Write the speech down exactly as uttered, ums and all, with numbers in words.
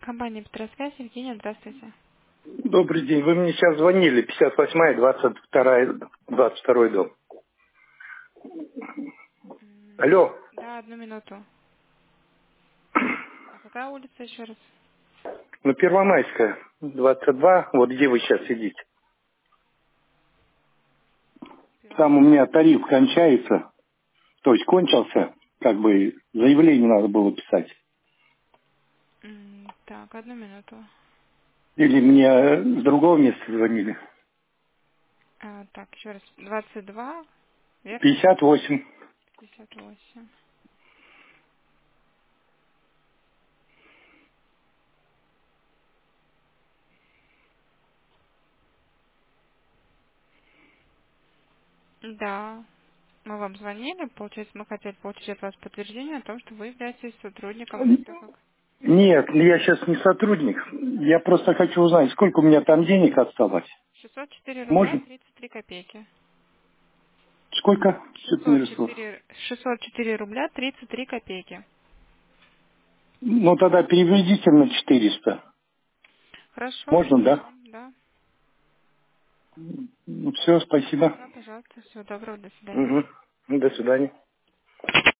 Компания Петросвязь, Евгения, здравствуйте. Добрый день. Вы мне сейчас звонили. пятьдесят восьмая, двадцать вторая, двадцать второй дом. М, Алло. Да, одну минуту. А какая улица еще раз? Ну, Первомайская, двадцать два. Вот где вы сейчас сидите. Там у Первомайск. меня тариф кончается. То есть кончился. Как бы заявление надо было писать. М, Так, одну минуту. Или мне э, с другого места звонили. А, так, еще раз. двадцать два, верно? пятьдесят восемь. пятьдесят восемь. Да. Мы вам звонили, получается, мы хотели получить от вас подтверждение о том, что вы являетесь сотрудником после того, как... Нет, я сейчас не сотрудник. Я просто хочу узнать, сколько у меня там денег осталось. шестьсот четыре рубля Можно? тридцать три копейки. Сколько? Что-то не шестьсот расслышал. четыре, шестьсот четыре рубля тридцать три копейки. Ну, тогда переведите на четыреста. Хорошо, Можно, да? хорошо, да. Ну, все, спасибо. Да, пожалуйста, всего доброго, до свидания. Угу. До свидания.